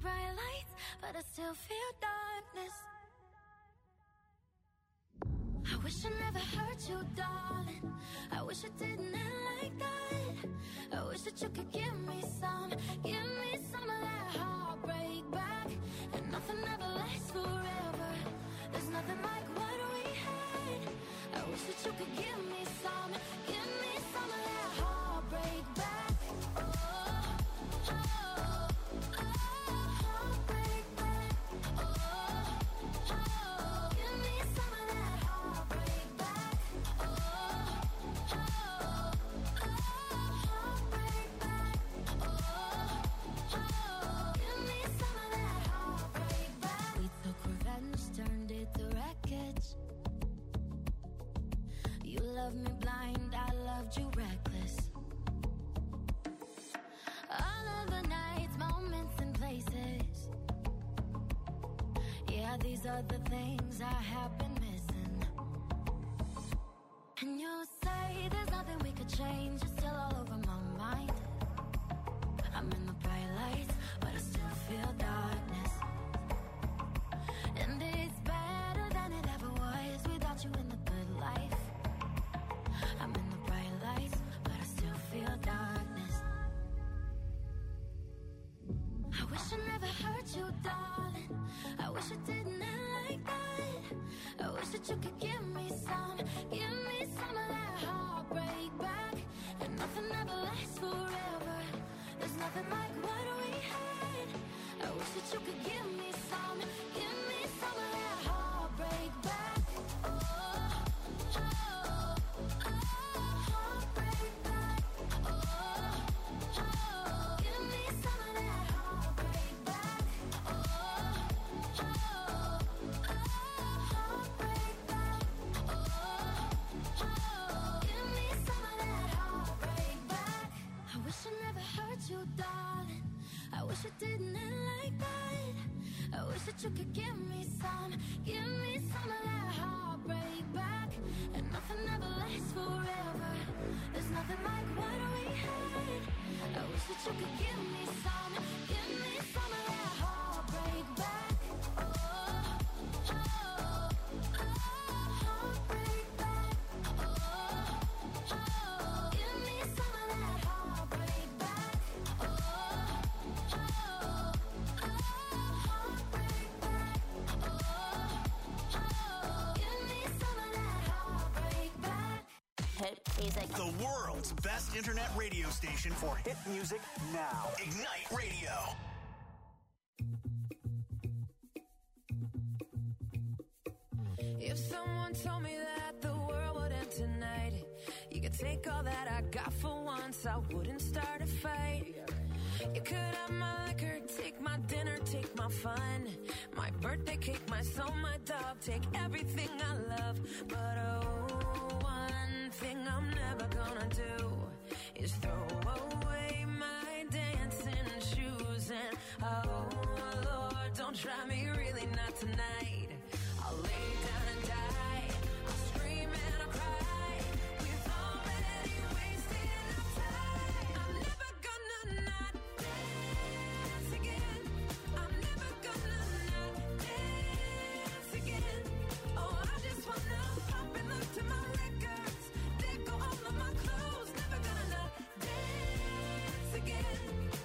bright lights, but I still feel darkness. I wish I never hurt you, darling. I wish it didn't end like that. I wish that you could give me some of that heartbreak back. And nothing ever lasts forever. There's nothing like what we had. I wish that you could give me some of that heartbreak back. Heartbreak back. Give me some of that heartbreak back. Heartbreak back. Give me some of that heartbreak back. We took revenge, turned it to wreckage. You loved me blind, I loved you reckless. All of the nights, moments and places. Yeah, these are the things I have been missing. And you say there's nothing we could change. You're still all over my mind. I'm in the bright lights, but I still feel darkness. And it's better than it ever was without you in the good life. I'm in the bright lights, but I still feel darkness. I wish I never hurt you, darling. I wish it didn't end like that. I wish that you could give me some of that heartbreak back. And nothing ever lasts forever. There's nothing like what we had. I wish that you could give me some of that heartbreak back. Heartbreak back. Give me some of that heartbreak back. Heartbreak back. Give me some of that heartbreak back. I wish I never hurt you, darling. I wish it didn't end like that. I wish that you could give me some of that heartbreak back. And nothing ever lasts forever. There's nothing like what we had. I wish that you could give me some of that heartbreak back. Heartbreak back. Give me some of that heartbreak back. Heartbreak back. Give me some of that heartbreak back. Hit music. The world's best internet radio station for hit music now. Ignite Radio. If someone told me that the world would end tonight, you could take all that I got for once, I wouldn't start a fight. You could have my liquor, take my dinner, take my fun, my birthday cake, my soul, my dog, take everything I love. But oh, one thing I'm never gonna do is throw away my dancing shoes. And oh Lord, don't try me, really not tonight. I'll lay down and die, I'll scream and I'll cry. We've already wasted our time. I'm never gonna not dance again. I'm never gonna not dance again. Oh, I just wanna pop and look to my records. They go all of my clothes. Never gonna not dance again.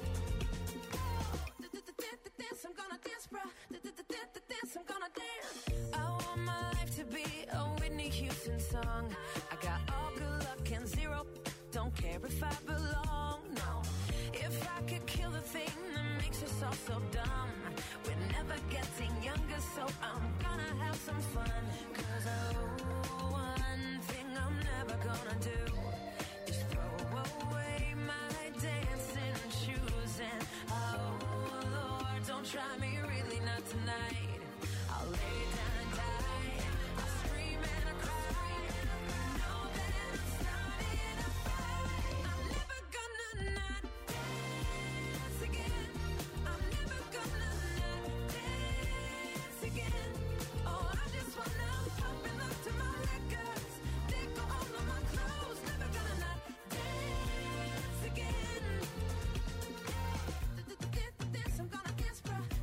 Dance, I'm gonna dance, bruh. Dance, I'm gonna dance. I want my life to be a Whitney Houston song. I got all good luck and zero. Don't care if I belong, no. If I could kill the thing that makes us all so dumb, we're never getting younger, so I'm gonna have some fun. 'Cause oh, one thing I'm never gonna do is throw away my dancing shoes. And oh Lord, don't try me, really not tonight. I'll lay down and die, I'll scream and I'll cry. Know that I'm starting a fight. I'm never gonna not dance again. I'm never gonna not dance again. Oh, I just wanna pop and look to my records. They go all of my clothes. Never gonna not dance again. Dance, I'm gonna dance, bruh.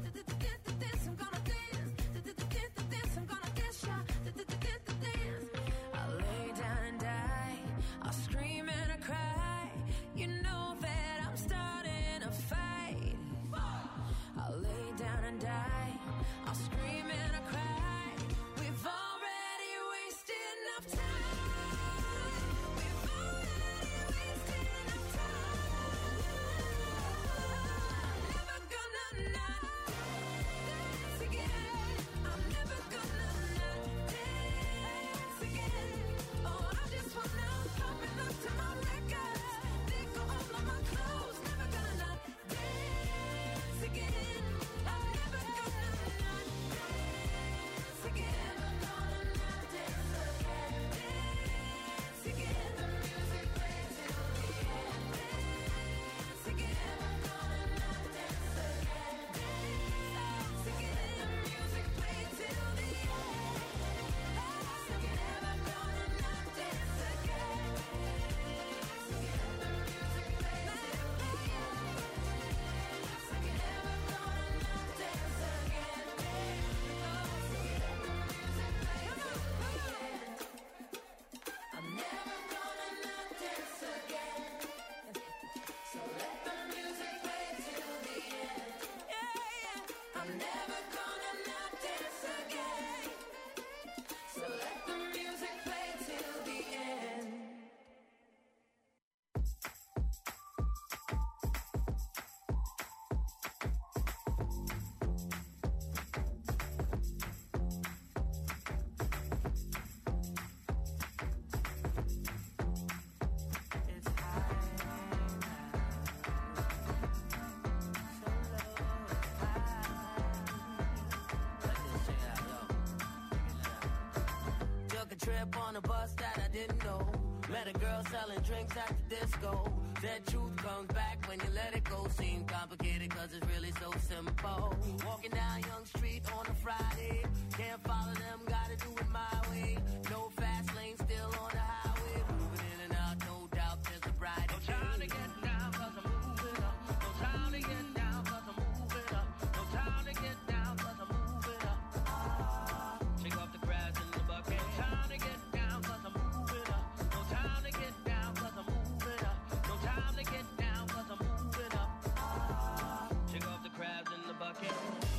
trip on a bus that I didn't know. Met a girl selling drinks at the disco. Said truth comes back when you let it go. Seems complicated cause it's really so simple. Walking down Young Street on a Friday. Can't follow them, gotta do it my way. No fast lane, still on the highway. Moving in and out, no doubt there's a bright. No time to get down cause I'm moving up. No time to get down cause I'm moving up. No time to get down cause I'm moving up. Shake off the crabs in the bucket. No time to get down cause I'm moving up. No time to get down cause I'm moving up. No time to get down cause I'm moving up. Shake off the crabs in the bucket.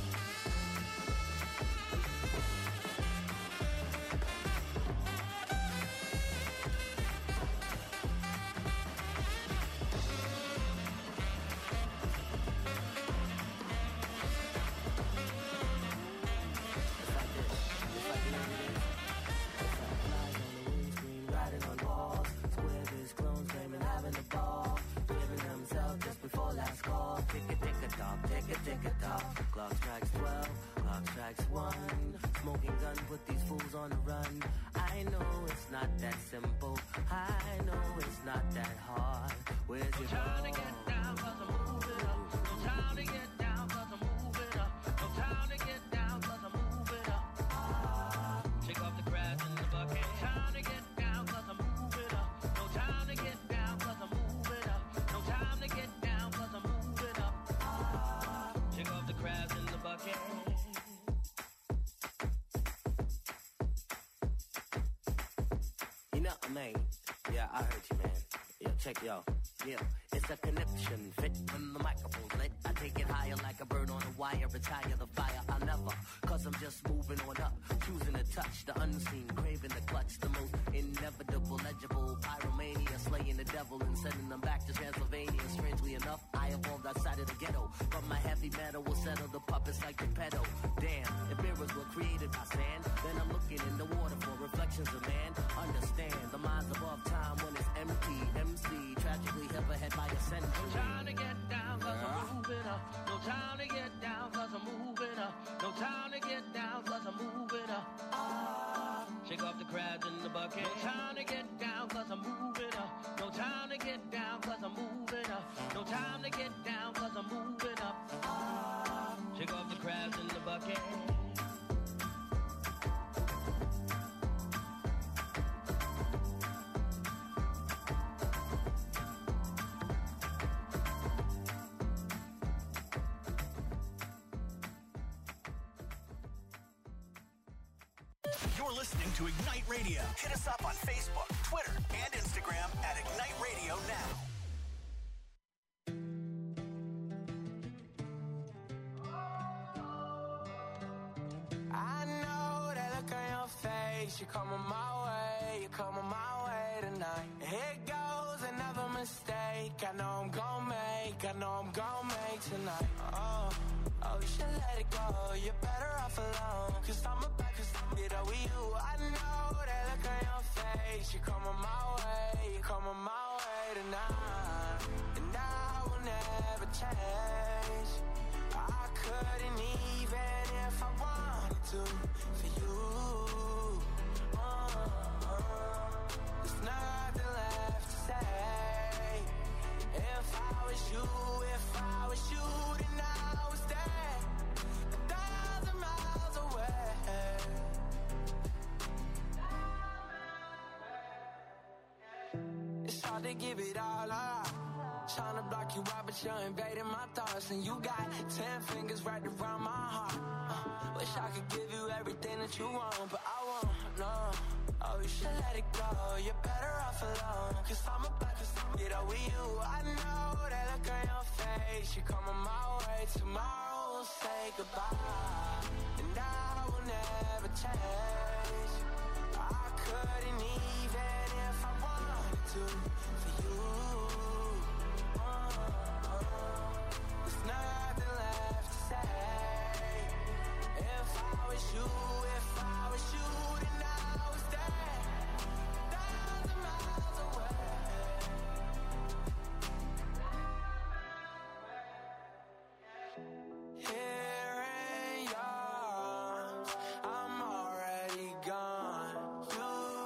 Clock strikes 12, clock strikes 1. Smoking gun, put these fools on the run. I know it's not that simple. I know it's not that hard. Where's your time to get down cause I'm moving up. No time to get down cause I'm moving up. No time to get down cause I'm moving up. Shake off the crabs in the bucket. No time to get down cause I'm moving up. No time to get down cause I'm moving up. No time to get down cause I'm moving up. Shake off the crabs in the bucket. You know, man. Yeah, I heard you, man. Yeah, check yo. Yeah, it's a connection. Fit when the microphone's lit. I take it higher like a bird on a wire. Retire the fire. I'll never. Cause I'm just moving on up. Choosing to touch the unseen. Craving the clutch. The most inevitable, legible. Pyromania. Slaying the devil and sending them back to Transylvania. Strangely enough, I evolved outside of the ghetto. But my heavy metal will settle the puppets like the pedo. Damn, if mirrors were created by sand, then I'm looking in the water for reflections of man. Understand, the mind's above time when it's empty. MC, tragically hit ahead by a century. No time to get down cause I'm moving up. No time to get down cause I'm moving up. No time to get down cause I'm moving up. Shake off the crabs in the bucket. No time to get down cause I'm moving up. No time to get down cause I'm moving up. No time to get down cause I'm moving up. Shake off the crabs in the bucket. You're listening to Ignite Radio. Hit us up on Facebook, Twitter, and Instagram at Ignite Radio Now. I know that look on your face. You're coming my way. You're coming my way tonight. Here goes another mistake. I know I'm gonna make. I know I'm gonna make tonight. Oh, you should let it go. You're better off alone. Cause I'm about to get over you. I know that look on your face. You're coming my way. You're coming my way tonight. And I will never change. I couldn't even if I wanted to for you. There's nothing left to say. If I was you, then I would stay 1,000 miles away. It's hard to give it all up. Trying to block you out, but you're invading my thoughts. And you got 10 fingers wrapped around my heart. Wish I could give you everything that you want, but I won't, no. Oh, you should let it go. You're better off alone. Cause I'm about to get over you. I know that look on your face. You're coming my way. Tomorrow we'll say goodbye. And I will never change. I couldn't even if I wanted to for you. There's nothing left to say. If I was you, then I would stay 1,000 miles away. Here in your arms, I'm already gone. You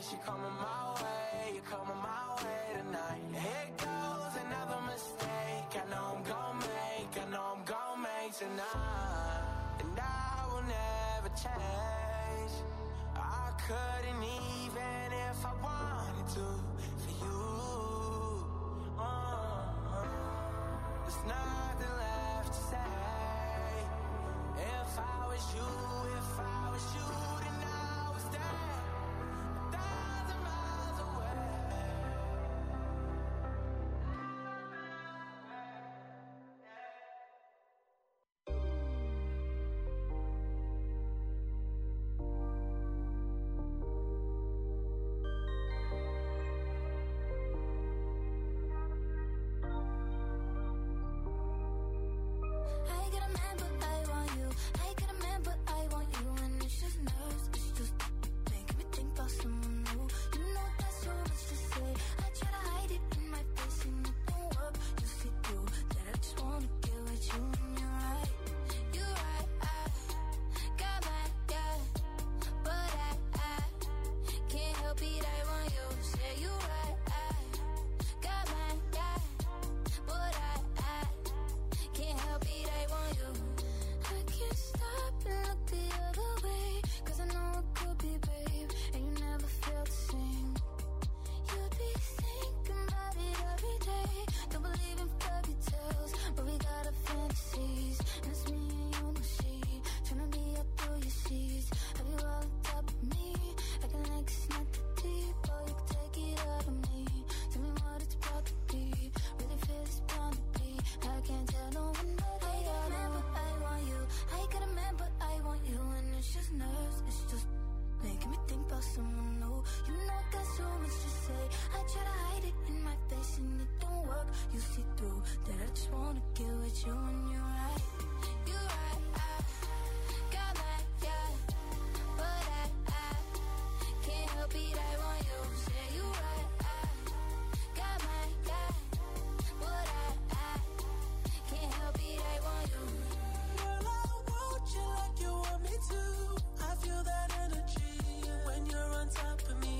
She coming my way, you coming my way tonight. Here goes another mistake. I know I'm gon' make, I know I'm gon' make tonight. And I will never change. I couldn't even if I wanted to for you. There's nothing left to say. If I was you, if I was you, then I was there, 1,000 miles away. I get a man, but I want you. I get a man, but I want you. And it's just nerves, it's just making me think about someone new. You know that's so much to say. I try to hide it in my face and it don't work. You see through that I just wanna get with you. And you're right, you're right. I got my guy, but I can't help it. I want you. Say you're right. I got my guy, but I can't help it. I want you. I can't stop and look the other way, 'cause I know it could be, babe, and you never felt the same. You'd be thinking about it every day. Don't believe in fairy tales, but we got our fantasies. And it's me and you in the sheet, tryna be up through your sheets. Have you all on top of me? Acting like it's not that deep, or you can take it out of me. Tell me what it's about to be. Really feel it's bound to be. I can't tell no one that I got a man, but I want you. I got a man, but I want you. And it's just nerves, it's just making me think about someone new. You know I got so much to say. I try to hide it in my face and it don't work. You see through that I just wanna get with you. And you're right, you're right. I got my guy, but I can't help it. I want you. Say you're right. I got my guy, but I can't help it. I want you. Girl, I want you like you want me to. I feel that energy when you're on top of me.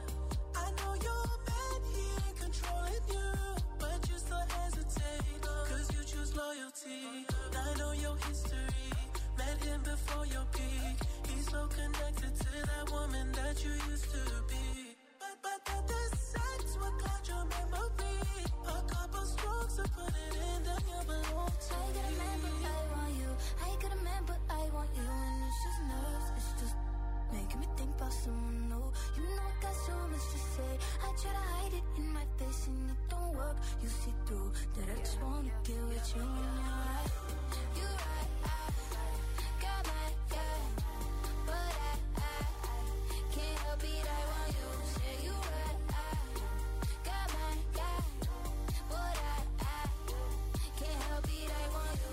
I know your man, he ain't controlling you, but you still hesitate, 'cause you choose loyalty. I know your history, met him before your peak. He's so connected to that woman that you used to be. But the sex will cloud your memory. A couple strokes to put it in, then you belong to I got a man, but I want you. I got a man, but I want you. And it's just nerves, it's just making me think about someone new. You know I got so much to say. I try to hide it in my face and it don't work. You see through that I just wanna get with you. And you're right, you're right. I got my guy, but I can't help it. I want you. Say you're right. I got my guy, but I can't help it. I want you.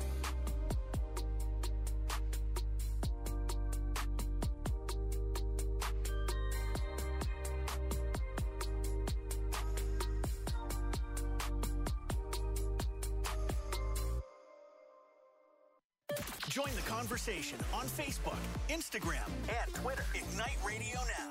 Join the conversation on Facebook, Instagram, and Twitter. Ignite Radio Now.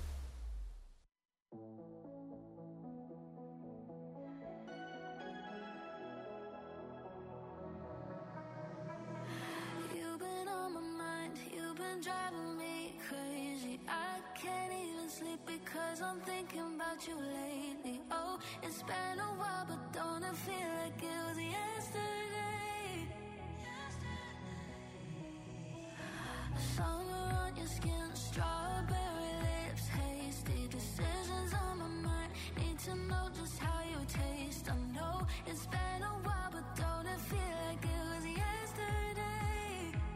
You've been on my mind, you've been driving me crazy. I can't even sleep because I'm thinking about you lately. Oh, it's been a while, but don't it feel like it was yesterday? Summer on your skin, strawberry lips, hasty decisions on my mind. Need to know just how you taste. I know it's been a while, but don't it feel like it was yesterday?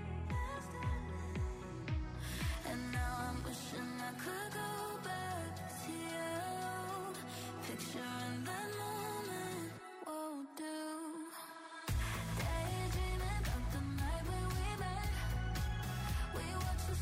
And now I'm wishing I could go back to you. Picturing that moment won't do. Daydreaming about the night when we met. We watched the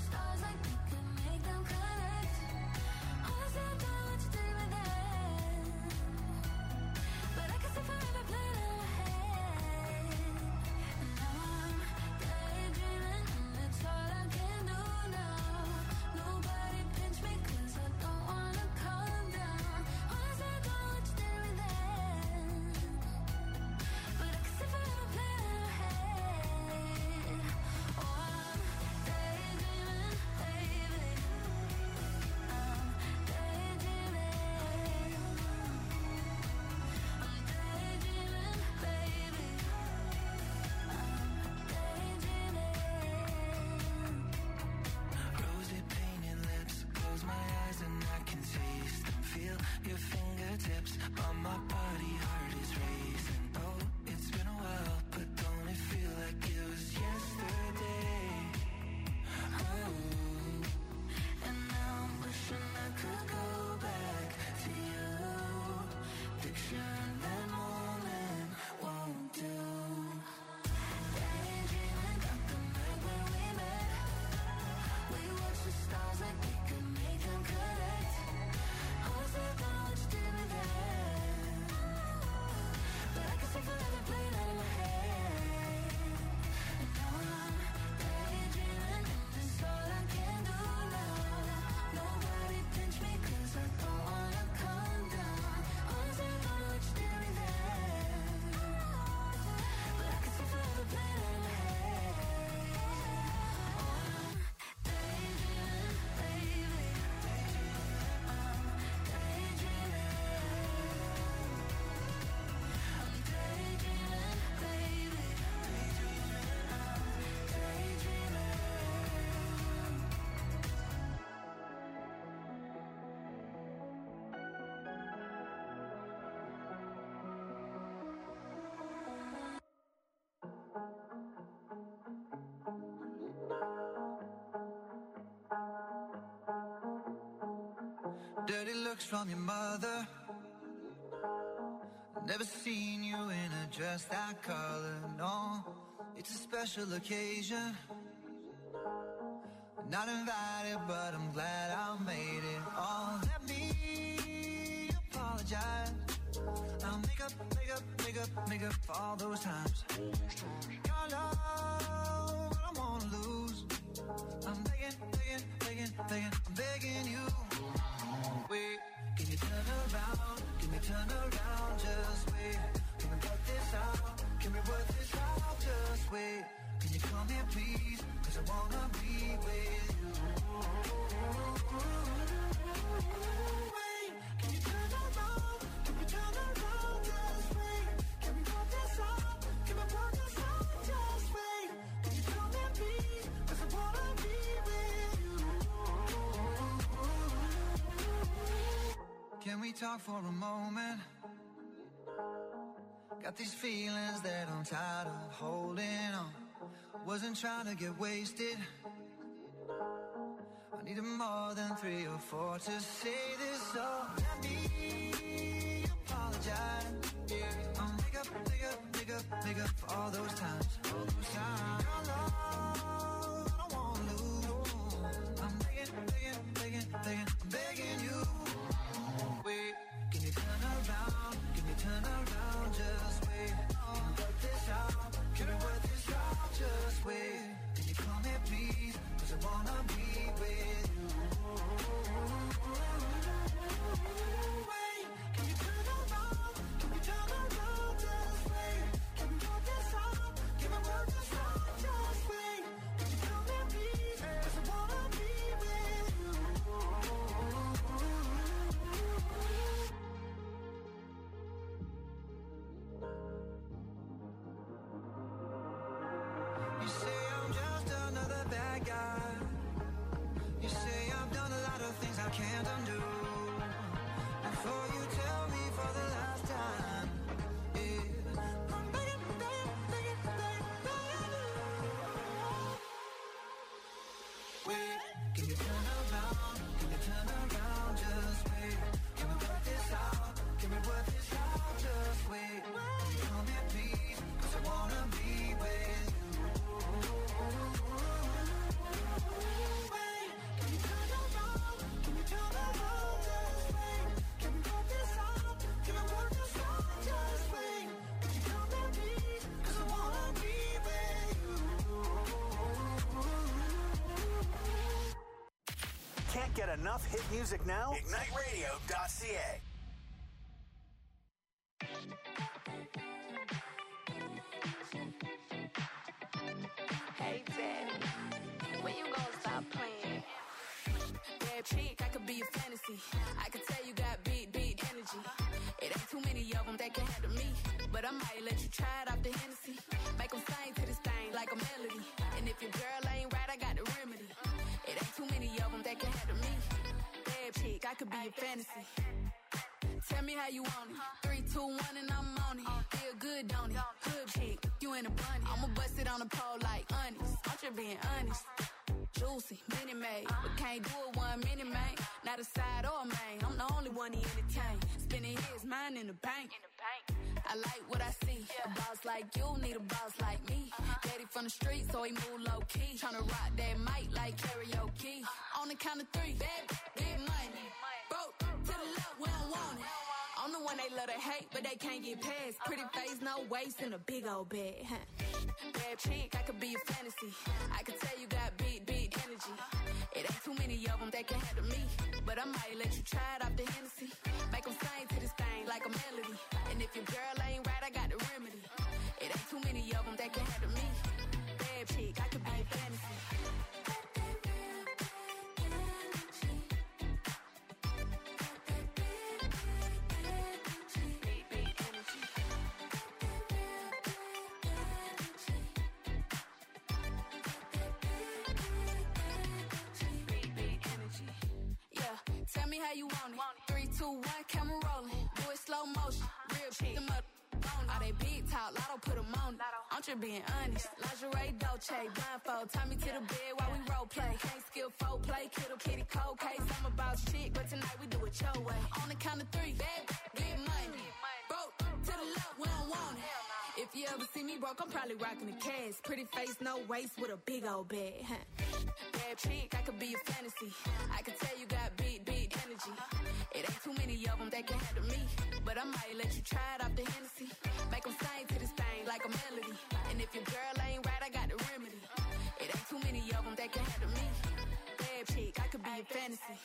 Dirty looks from your mother. Never seen you in a dress that color, no. It's a special occasion. Not invited, but I'm glad I made it. Oh, let me apologize. I'll make up for all those times. Your love, I don't wanna lose. I'm begging, I'm begging you. Wait, can you turn around? Can we turn around? Just wait. Can we work this out? Can we work this out? Just wait. Can you come here, please? 'Cause I wanna be with you. Wait, can you turn around? Can we turn around? Just wait. Can we work this out? Can we work this out? Just wait. Can you come here, please? 'Cause I wanna be with you. Can we talk for a moment? Got these feelings that I'm tired of holding on. Wasn't trying to get wasted. I needed more than 3 or 4 to say this, so let me apologize. Yeah, I'll make up for all those times. Your love, I don't wanna lose. I'm begging you. Wait, can you turn around? Can you turn around? Just wait. Can we work this out? Can we work this out? Just wait. Can you come here, please? 'Cause I wanna be with you. Wait, can you turn around? Can we turn around? Just wait. Can we work this out? Can we work this out? Just wait. Can you come here, please? 'Cause I wanna be with you. You say I'm just another bad guy. You say I've done a lot of things I can't undo. Before you tell me for the last time, yeah, I'm begging you. Wait, can you turn around? Can you turn around? Just wait. Can we work this out? Can we work this out? Just wait. Can you come here, please? 'Cause I wanna be with you. Wait, can you turn around? Can you turn around? Just wait. Can we work this out? Can we work this out? Just wait. Can you come here, please? 'Cause I wanna be with you. Can't get enough hit music now? IgniteRadio.ca. Hey, Daddy, when you gonna stop playing? Bad chick, I could be a fantasy. I could tell you got big energy. It ain't too many of them that can handle me. But I might let you try it off the Hennessy. Make them sing to this thing like a melody. And if your girl ain't right, I got the remedy. It ain't too many of them that can handle me. Bad chick, I could be a fantasy. Tell me how you want it. 3, 2, 1, and I'm on it. Feel good, don't it? Hood chick, you in a bunny. I'ma bust it on the pole like honest. I'm just being honest. Juicy, mini made, but can't do it 1 minute, man. Not a side or a main. I'm the only one he entertain. Spending his mind in the bank. I like what I see. A boss like you need a boss like me. Daddy from the street, so he move low key. Tryna rock that mic like karaoke. On the count of 3, bad, big money. Broke to the left, we don't want it. I'm the one they love to hate, but they can't get past. Pretty face, no waist, and a big old bag. Bad chick, I could be a fantasy. I could tell you got big energy. It ain't too many of them that can handle me. But I might let you try it off the Hennessy. Make them sing to this thing like a melody. And if your girl ain't right, I got the remedy. It ain't too many of them that can handle me. Bad chick, I could be a fantasy. Tell me how you want it. 3, 2, 1, camera rolling. Do it slow motion. Real chick, them up on it. they big talk, Lotto put them on it. I'm just being honest. Lingerie, Dolce, blindfold. Tie me to the bed while we role play. Can't skill folk play, kiddo, kitty, cold case. I'm a boss chick, but tonight we do it your way. On the count of three, bad, get money. Broke to the left, we don't want it. If you ever see me broke, I'm probably rocking the cash. Pretty face, no waist, with a big old bag. Bad chick, I could be a fantasy. I could tell you got big energy. It ain't too many of them that can handle me. But I might let you try it off the Hennessy. Make them sing to this thing like a melody. And if your girl ain't right, I got the remedy. It ain't too many of them that can handle me. Bad chick, I could be a fantasy.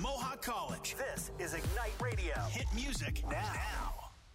Mohawk College. This is Ignite Radio. Hit music now.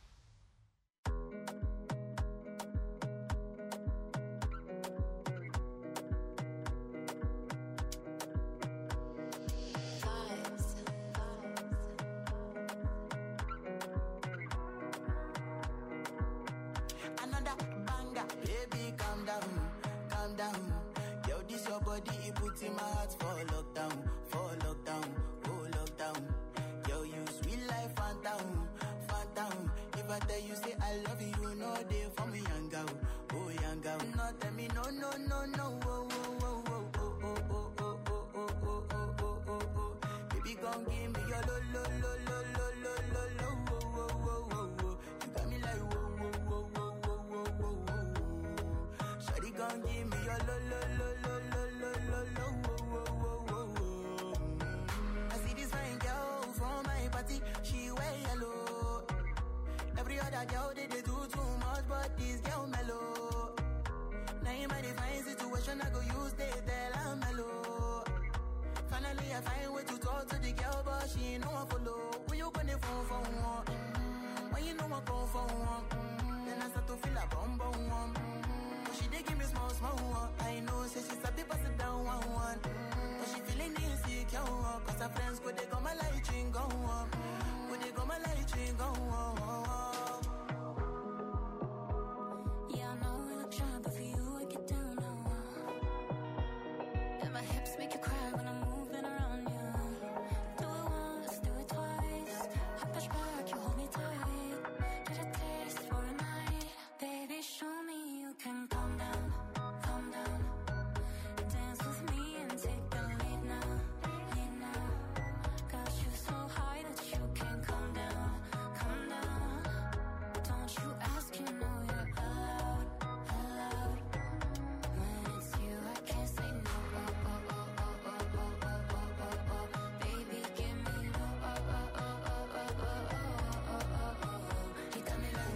In my heart for lockdown, oh lockdown. Yo, you sweet life, phantom. If I tell you say I love you, no day for me, young girl, oh young girl. No tell me no, oh, baby, gon' give me your lo. You got me like whoa. Shawty gon' give me your lo. I see this fine girl from my party, she wear yellow. Every other girl they do too much, but this girl mellow. Now in my divine situation, I go use they tell I'm mellow. Finally I find way to talk to the girl, but she ain't no one follow. When you gonna phone for one? When you know I call for one? Then I start to feel a bum. She dey give me small one. I know, say she's a bit pass it down one. But she feeling insecure, cause her friends could they go my light ring go on. Could they go my light ring go on. Yeah, I know we look shy, but for you I get down now. And my hips make you cry when I'm moving around you. Do it once, do it twice. I push back, you hold me tight. Get a taste for a night. Baby, show me you can calm down. Dance with me and take the lead now. Got you so high that you can't come down. Don't you ask, you know you're allowed. When it's you, I can't say no. Baby, give me no. You got me like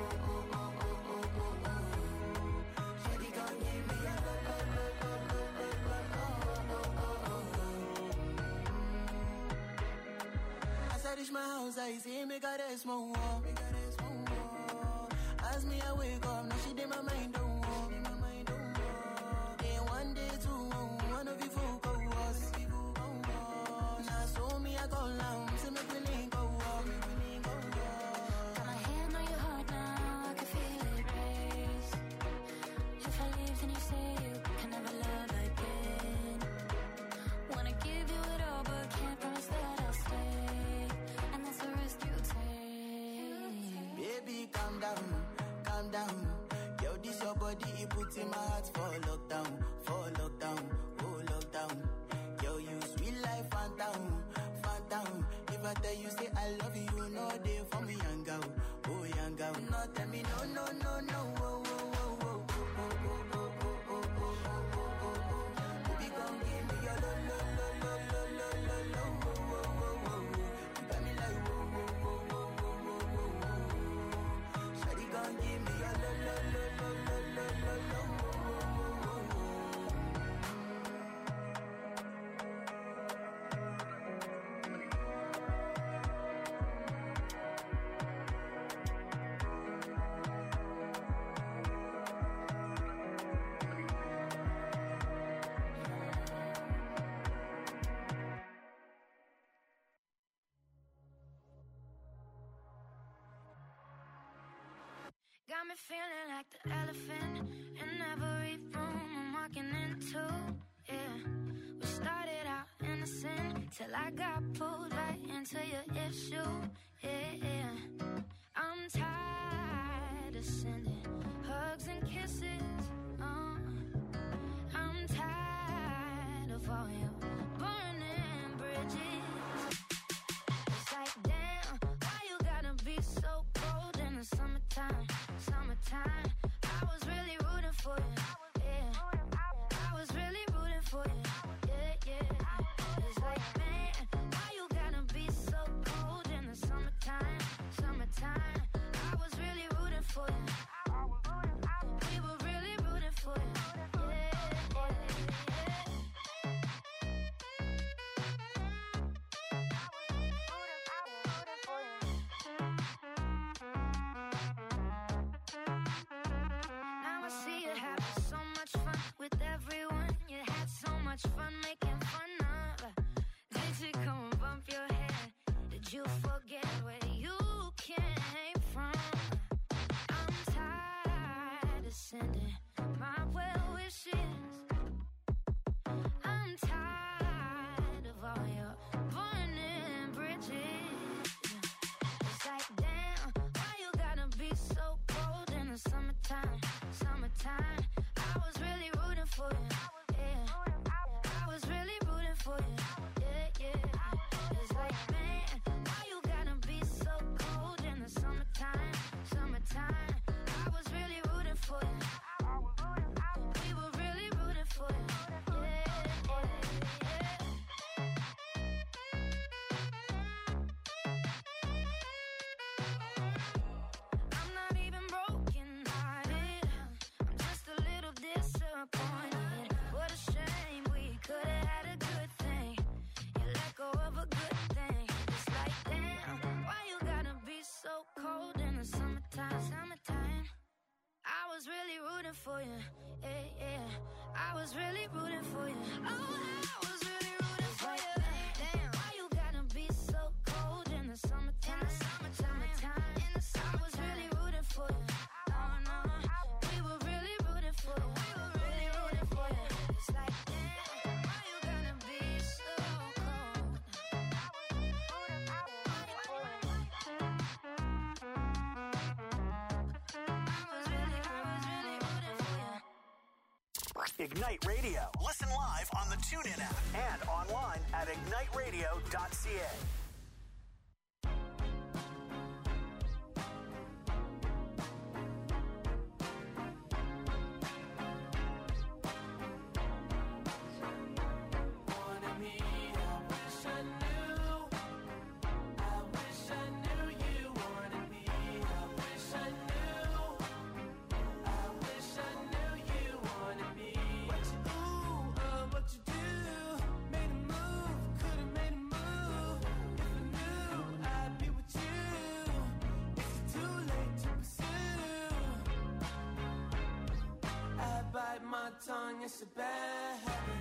Shawty gon' give me a lo. As I reach my house, I see me got a small wall. As me I wake up, now she did my mind don't walk. Day one, day two, one of you folk go us. Now so me I go down, see me feeling go up. Got my hand on your heart now, I can feel it race. If I leave, then you say you can never love again. Wanna give you it all, but can't promise that I'll stay. And that's the risk you take. Baby, calm down. Yo, this your body, it puts in my heart for lockdown, oh lockdown. Yo, you sweet life, phantom. If I tell you say I love you, no day for me, young girl, oh young girl. No, tell me no, oh. Baby, gon' give me your lo. You got me like whoa. Shawty gon' give me your lo. Got me feeling like the elephant in every room I'm walking into. Yeah, we started out innocent till I got pulled right into your issue. Yeah, I'm tired of sending hugs and kisses. I'm tired of all your burning bridges. It's like, damn, why you gotta be so cold in the summertime? I was really rooting for you. Yeah, I was really rooting for you. Yeah. It's like, man, why you gotta be so cold in the summertime? I was really rooting for you. We were really rooting for you. Yeah. much fun making fun of. Did she come and bump your head? Did you forget where you came from? I'm tired of sending my well wishes. I'm tired of all your burning bridges. It's like, damn, why you gotta be so cold in the summertime? Summertime, I was really rooting for you. Yeah, I was really rooting for you. Yeah, yeah. It's like, man, why you gotta be so cold in the summertime? Summertime, I was really rooting for you. We were really rooting for you. I'm not even broken-hearted. I'm just a little disappointed. What a shame, we could have had a good thing. You let go of a good thing. It's like, damn, why you gotta be so cold in the summertime? Summertime, I was really rooting for you. Yeah, yeah, I was really rooting for you. Oh, I was really rooting for you. Damn, why you gotta be so cold in the summertime? Summertime, I was really rooting for you. Oh no, we were really rooting for you. We were really rooting for you. It's like, damn, why you gotta be so cold? I was really rooting for you. Ignite Radio. Listen live on the TuneIn app and online at igniteradio.ca. Wanted me, I wish I knew. I wish I knew you wanted me. I wish I knew. I wish I knew you wanted me. What you do, what you do. Made a move, could've made a move. If I knew, I'd be with you. It's too late to pursue. I bite my tongue, it's a bad habit.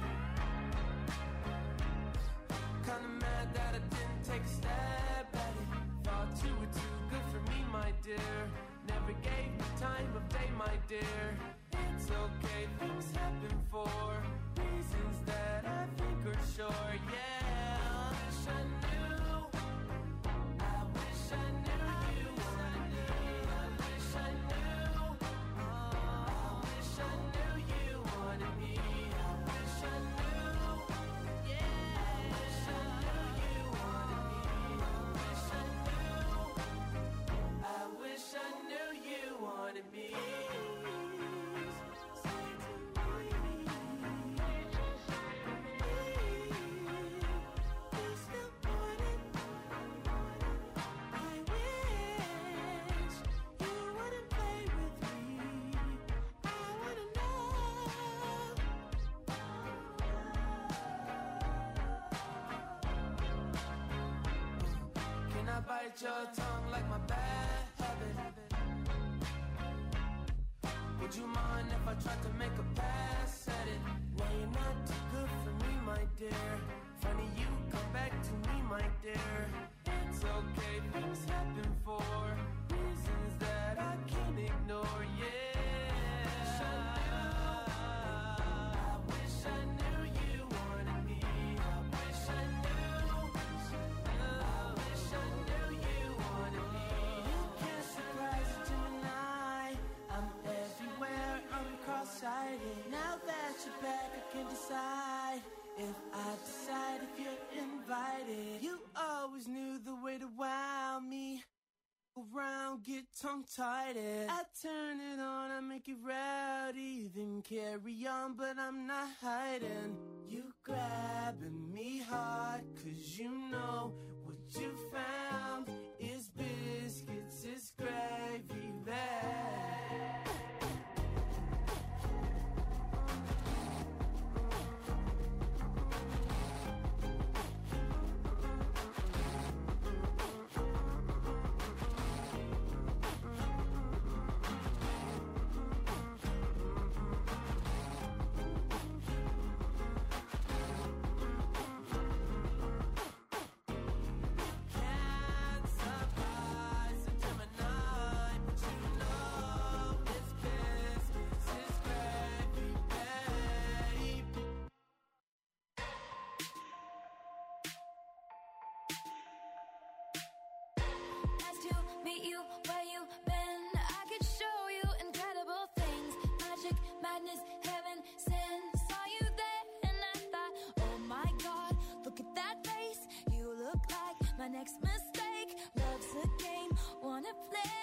Kinda mad that I didn't take a stab at it. Thought you were too good for me, my dear. Never gave me time of day, my dear. It's okay, things happen for reasons that I think are sure. Yeah, I wish I knew. I wish I knew you wanted me. I wish I knew. I wish I knew you wanted me. I wish I knew. Yeah, I wish I knew you wanted me. I wish I knew. I wish I knew you wanted me. Say to me, you still want it. I wish you wouldn't play with me. I wanna know. Can I bite your tongue like my bad habit? Would you mind if I tried to make a pass at it? Now you're not too good for me, my dear. Funny you come back to me, my dear. It's okay, things happen for reasons that I can't ignore. Yeah, I wish I knew you wanted me. I wish I knew. I wish I knew you wanted me. You can't surprise a Gemini. I'm everywhere, I'm cross-sighted. Now that you're back, I can decide if I decide if you're invited. You always knew the way to wow me. Around, get tongue-tied. I turn it on, I make it rowdy. Then carry on, but I'm not hiding. You grabbing me hard, 'cause you know what you found is biscuits, is gravy there. Nice to meet you where you been. I could show you incredible things. Magic, madness, heaven, sin. Saw you there and I thought, oh my God, look at that face. You look like my next mistake. Love's a game, wanna play.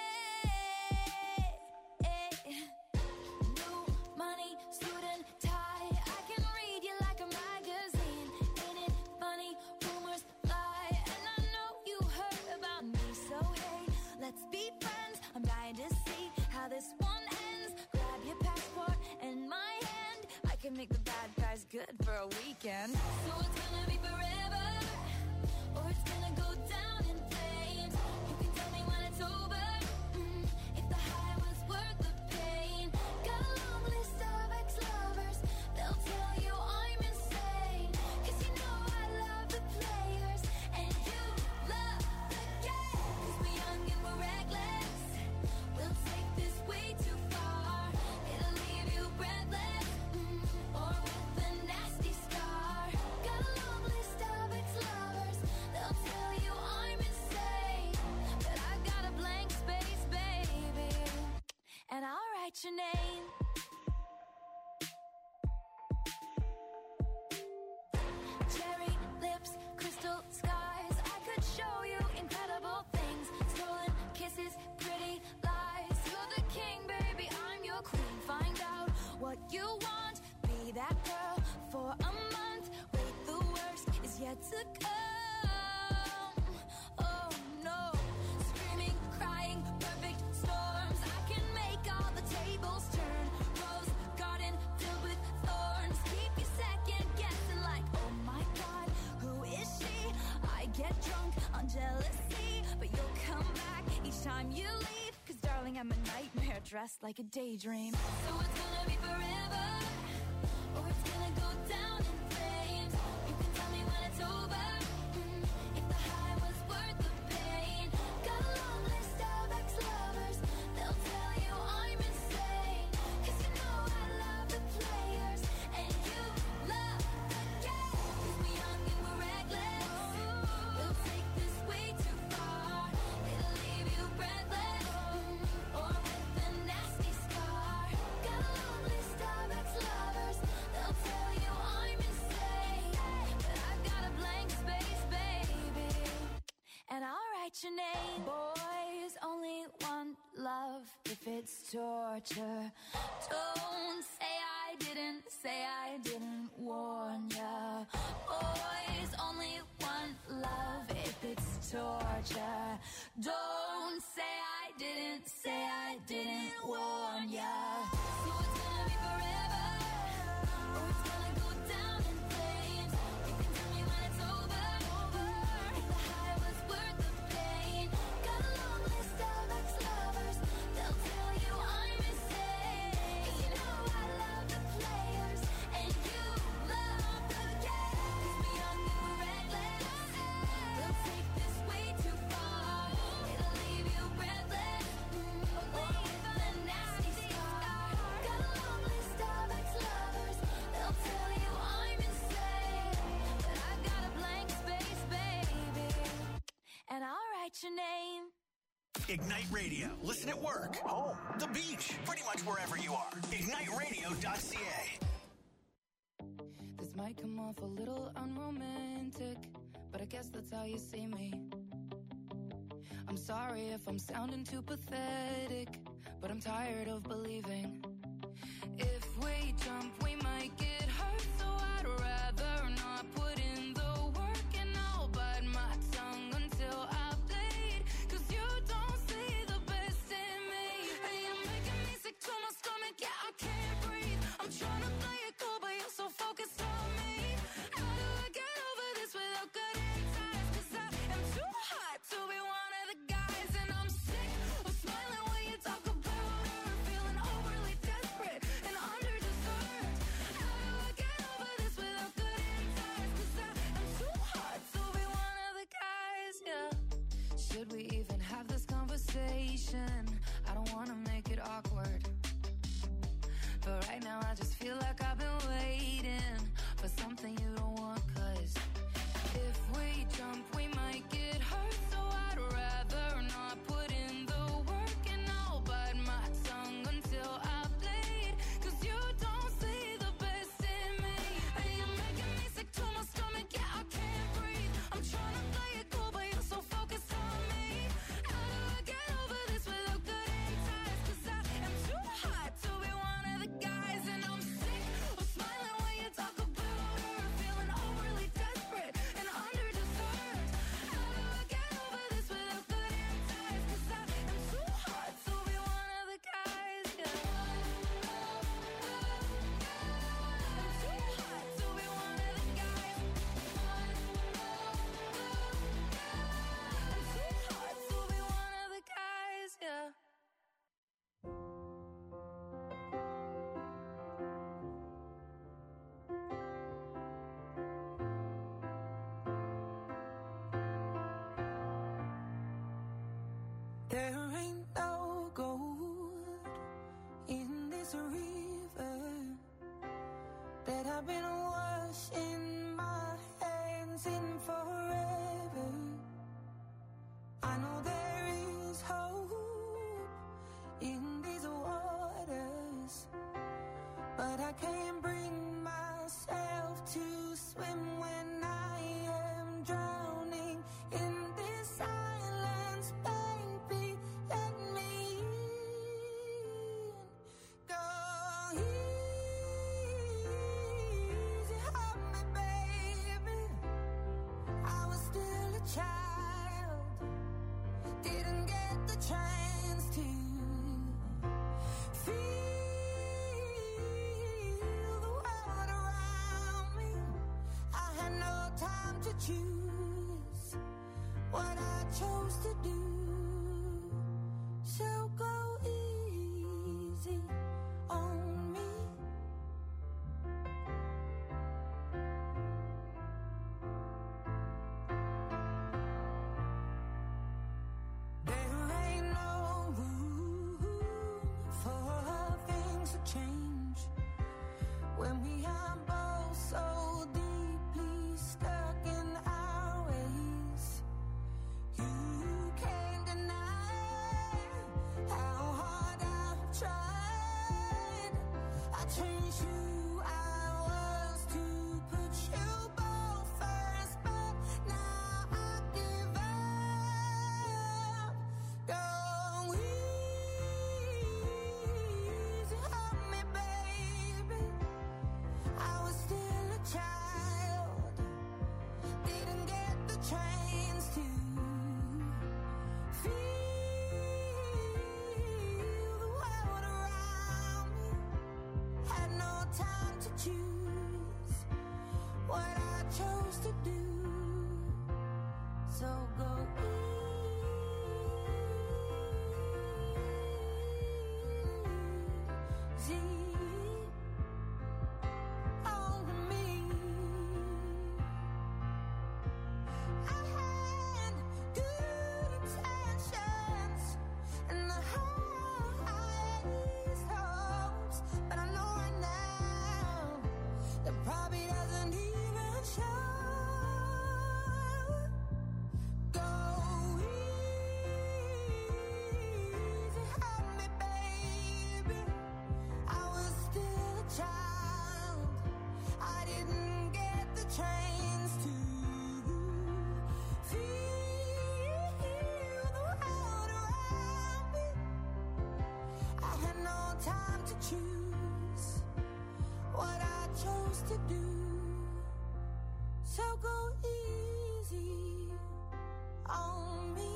New money, suit and tie. I can read you like a magazine. Ain't it funny? Rumors fly. And I know you heard about me. So hey, let's be friends. I'm dying to see how this one ends. Grab your passport and my hand. I can make the bad guys good for a weekend. So it's gonna be forever, or it's gonna go down in flames. You can tell me when it's over, if the high was worth the pain. Got a long list of ex-lovers, they'll tell you I'm insane. 'Cause you know I love the players, and you love the game. 'Cause we're young and we're reckless, we'll take this way too far. It'll leave you breathless, or with a nasty scar. Got a long list of ex-lovers, they'll tell you I'm insane. But I got a blank space, baby, and I'll write your name. Cherry lips, crystal skies. I could show you incredible things. Stolen kisses, pretty lies. You're the king, baby, I'm your queen. Find out what you want. Be that girl for a month. Wait, the worst is yet to come. Oh no. Screaming, crying, perfect storms. I can make all the tables turn. Rose garden filled with thorns. Keep you second guessing like, oh my God, who is she? I get drunk on jealousy, but you'll come back each time you leave. 'Cause darling, I'm a nightmare dressed like a daydream. So it's gonna be forever, or it's gonna go down in flames. You can tell me when it's over, if the high was worth the pain. Got a long list of ex-lovers, they'll tell you I'm insane. 'Cause you know I love the players, and you love the game. 'Cause we're young and we're reckless, we'll take this way too far. It'll leave you breathless, or with a nasty scar. Got a long list of ex-lovers, they'll tell you I'm insane. But I've got a blank space, baby, and I'll write your name. Boys only want love if it's torture. Don't say I didn't warn ya. Boys only want love if it's torture. Don't say I didn't warn ya. So it's gonna be forever, or it's gonna go down in flames. You can tell me when it's over, if the high was worth the pain. Got a long list of ex-lovers, they'll tell you I'm insane. 'Cause you know I love the players, and you love the game. 'Cause we're young and we're reckless, we'll take this way too far. It'll leave you breathless, or with a nasty scar. Got a long list of ex-lovers, they'll tell you I'm insane. But I've got a blank space, baby, and I'll write your name. Ignite Radio. Listen at work, home, the beach, pretty much wherever you are. IgniteRadio.ca. This might come off a little unromantic, but I guess that's how you see me. I'm sorry if I'm sounding too pathetic, but I'm tired of believing. If we jump, we might get hurt, so I'd rather not put in the work, and I'll bite my tongue until I bleed. 'Cause you don't see the best in me, and you're making me sick to my stomach. Yeah, I can't breathe. I'm trying to play it cool, but you're so focused on me. How do I get over this without cutting ties? 'Cause I am too hot to be one of the guys, and I'm sick of smiling when you talk about her, feeling overly desperate and underdeserved. How do I get over this child, didn't get the chance to feel the world around me. I had no time to choose what I chose to do. So go easy on me. There ain't no room for things to change when we are both so deeply stuck in our ways. You can't deny how hard I've tried. I changed who I was to put you both first, but now I give up. Go easy on me, baby. I was still a child, didn't get the chance to feel the world around me. Had no time to choose what I chose to do. So go easy on me. I had good intentions and the highest hopes, but I know right now that probably doesn't even show. Go easy on me, baby. I was still a child. I didn't get the chance to feel the world around me. I had no time to choose what I chose to do. So go easy on me.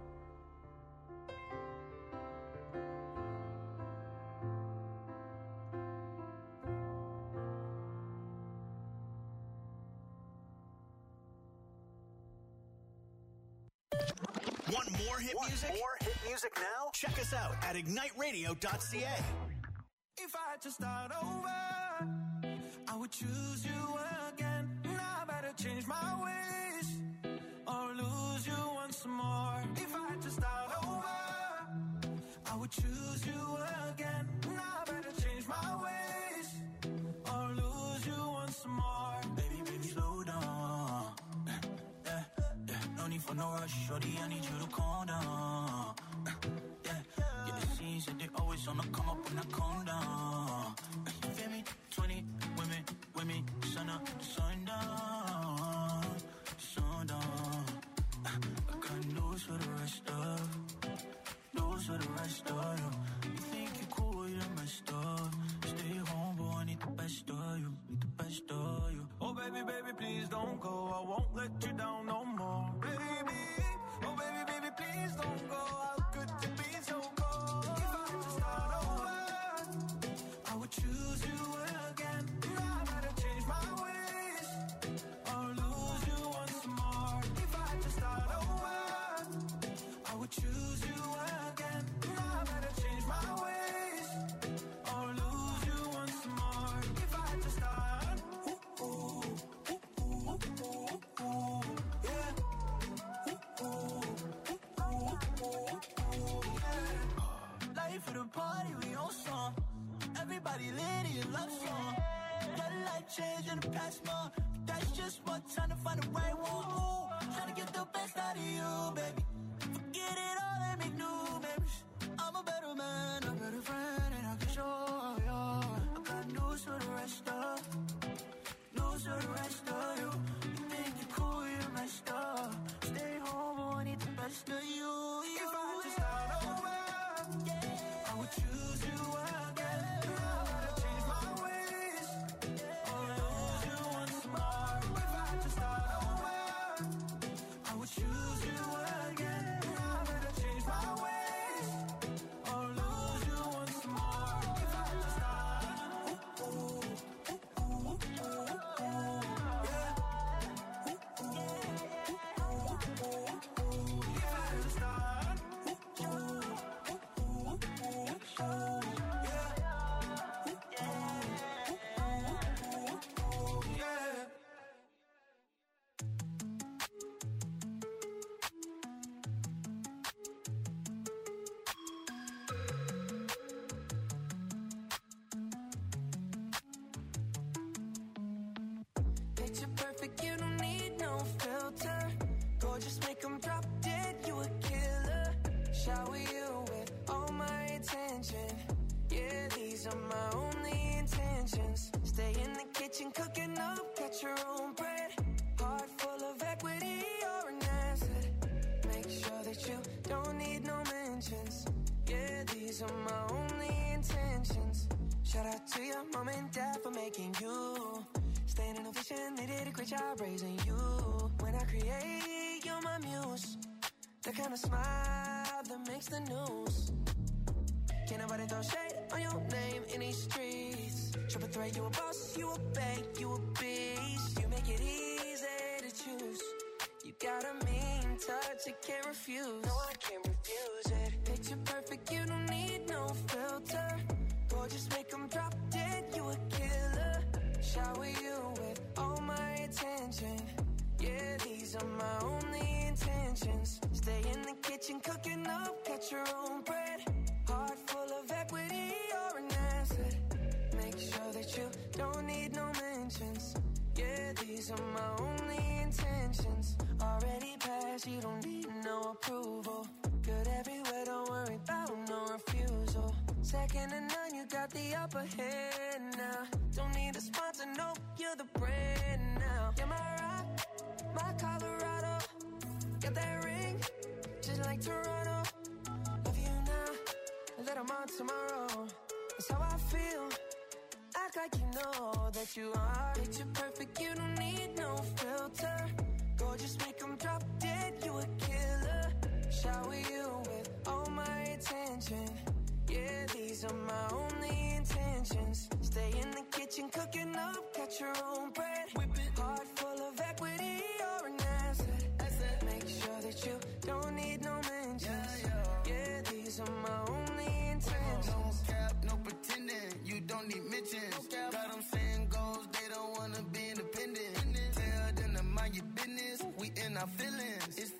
Want more hit music? More hit music now? Check us out at igniteradio.ca. If I had to start over, I would choose you again. Now I better change my ways or lose you once more. If I had to start over, I would choose you again. Now I better change my ways or lose you once more. Baby, baby, slow down. No need for no rush, shorty, I need you to calm down. Get the scenes that they always on the come up when I calm down. You feel me? 20 women, sun up, sundown, sundown. I got news for the rest of you. You think you cool, you're messed up. Stay home, boy, I need the best of you, Oh, baby, baby, please don't go. I won't let you down no more, baby. Oh, baby, baby, please don't go. How could you be so cold? If I had to start over, I would choose you again. Now I gotta change my ways or lose you once more. If I had to start over, I would choose you again. Now I gotta change my ways or lose you once more. If I had to start, yeah. Life of the party, we on song. Everybody lit in love song. Your life changed in the past month. That's just one time to find the right one. Ooh, trying to get the best out of you, baby. Forget it all and make new memories. I'm a better man, a better friend, and I can show you. I got news for the rest of you. You think you're cool, you're messed up. Stay home, boy, I need the best of you. If I had to start over, I would choose you again. Now I gotta change my ways or lose you once more. If I had to start over, I would choose Shower you with all my attention. Yeah, these are my only intentions. Stay in the kitchen cooking up, cut your own bread. Heart full of equity, you're an asset. Make sure that you don't need no mentions. Yeah, these are my only intentions. Shout out to your mom and dad for making you. Staying in a vision, they did a great job raising you. When I create, you're my muse. The kind of smile that makes the news. Can't nobody throw shade on your name in these streets. Triple threat, you a boss, you a bank, you a beast. You make it easy to choose. You got a mean touch, I can't refuse. No, I can't refuse it. Picture perfect, you don't need no filter. Gorgeous, make them drop dead, you a killer. Shower you with all my attention. Yeah, these are my only intentions. Stay in the kitchen cooking up, cut your own bread. Heart full of equity, you're an asset. Make sure that you don't need no mentions. Yeah, these are my only intentions. Already passed, you don't need no approval. Good everywhere, don't worry about no refusal. Second to none, you got the upper hand now. Don't need a sponsor, no, you're the brand now. You're my rock, my Colorado. Got that ring, just like Toronto. Love you now, a little more tomorrow. That's how I feel. Act like you know that you are. Picture perfect, you don't need no filter. Gorgeous, make them drop dead, you a killer. Shower you with all my attention. Yeah, these are my only intentions. Stay in the kitchen cooking up, cut your own bread. Whip it. Heart full of equity, you're an asset. Make sure that you don't need no mentions. Yeah, these are my only intentions. No cap, no pretending, you don't need mentions. Got them saying goals, they don't wanna be independent. Tell them to mind your business, we in our feelings. It's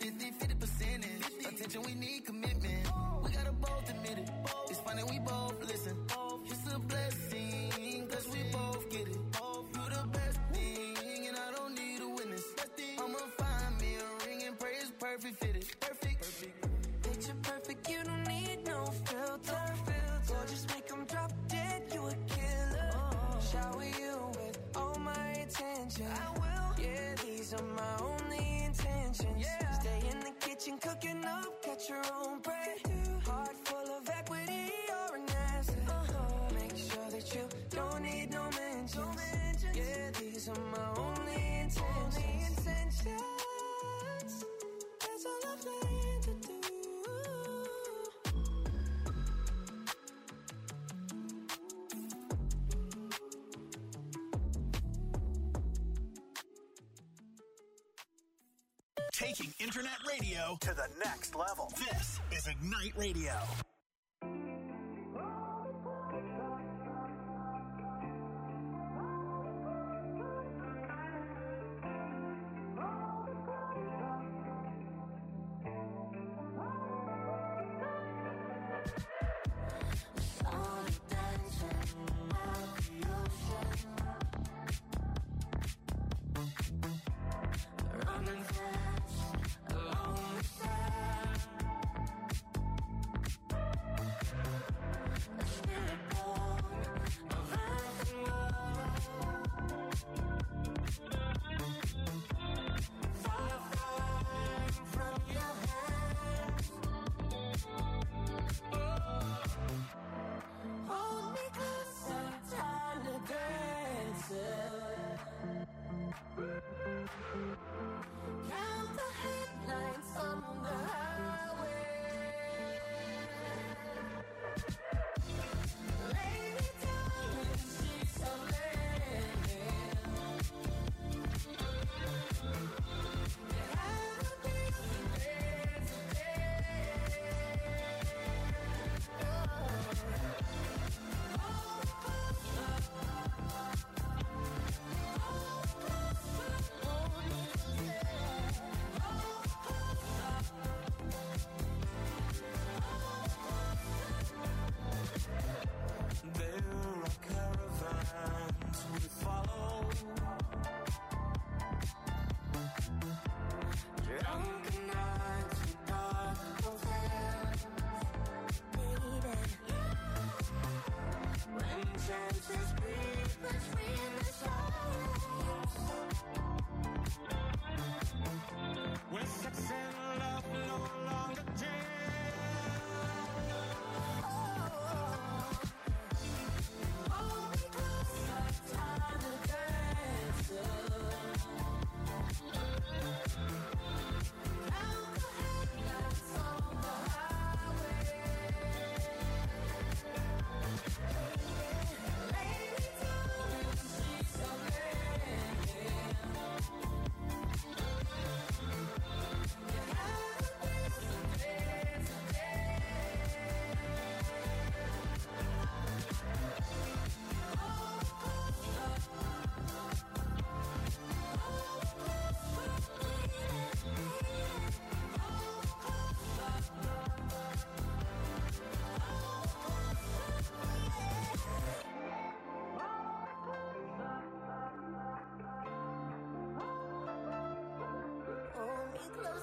50% attention, we need commitment. We gotta both admit it. It's funny, we both listen. It's a blessing, cause we both get it. You the best thing, and I don't need a witness. I'ma find me a ring and pray it's perfect fitted. Perfect. Picture perfect, you don't need no filter. Gorgeous, make them drop dead, you a killer. Shower you with all my attention. I will. Yeah, these are my only intentions. Yeah. Stay in the kitchen cooking up, cut your own bread. Heart full of equity, you're an asset. Make sure that you don't need no mentions. Yeah, these are my only intentions. That's all I'm planning to do. Taking internet radio to the next level. This is Ignite Radio. close